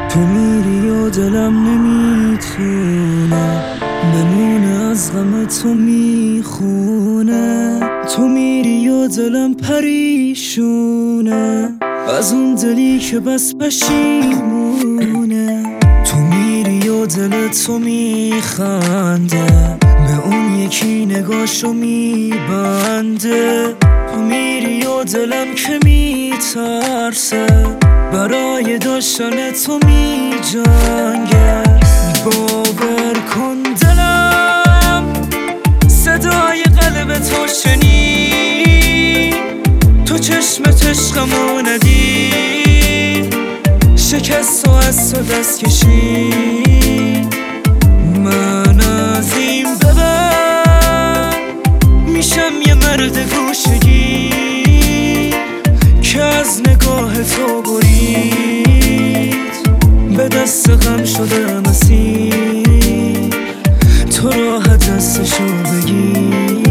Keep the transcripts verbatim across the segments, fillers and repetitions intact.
تو میری و دلم نمیتونه بمونه، از غم تو میخونه. تو میری و دلم پریشونه از اون دلی که بس پشیمونه. تو میری و دل تو میخنده به اون یکی نگاشو میبنده. تو میری و دلم که میترسه برای داشتن تو میجنگه. باور کن دلم صدای قلب تو شنید، تو چشمت عشقمو ندید، شکست و از تو دست کشید. من از این به بعد میشم یه مرد گوشه‌گیر که از نگاه تو برید، به دست غم شدم اسیر، تو راحت دستشو بگیر.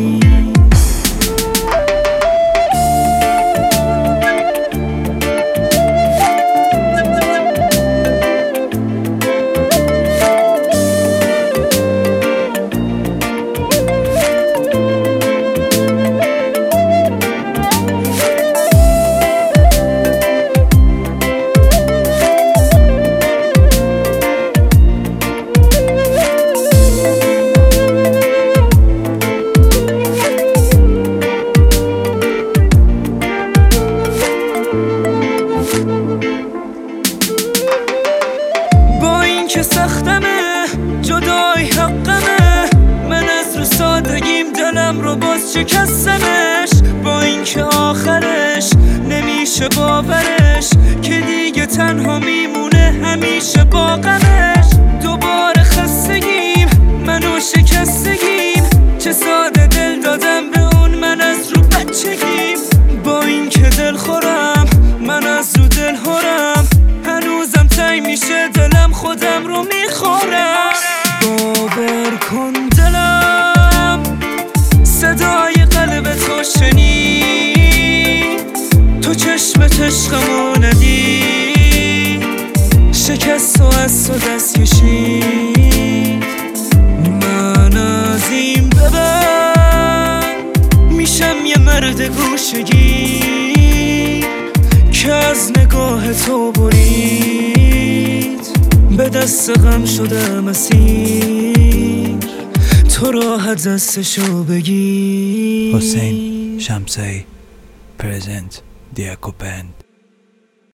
که سختمه جدای حقمه، من از رو سادگیم دلم رو باز شکستمش. با این که آخرش نمیشه باورش که دیگه تنها میمونه همیشه با غمش. دوباره خستگیم منو شکستگیم، چه ساده دل دادم به اون من از رو بچگیم. با این که دل خورم من از رو دل هرم، هنوزم تنگ میشه دلم خودم رو میخورم. باور کن دلم صدای قلب تو شنید، تو چشمت عشقمو ندید، شکست و از تو دست کشید. من از این به بعد میشم یه مرد گوشه‌گیر که از نگاه تو برید، به دست غم شدم اسیر، تو راحت دستشو بگیر. حسین شمسایی پرزنت دیاکوپن.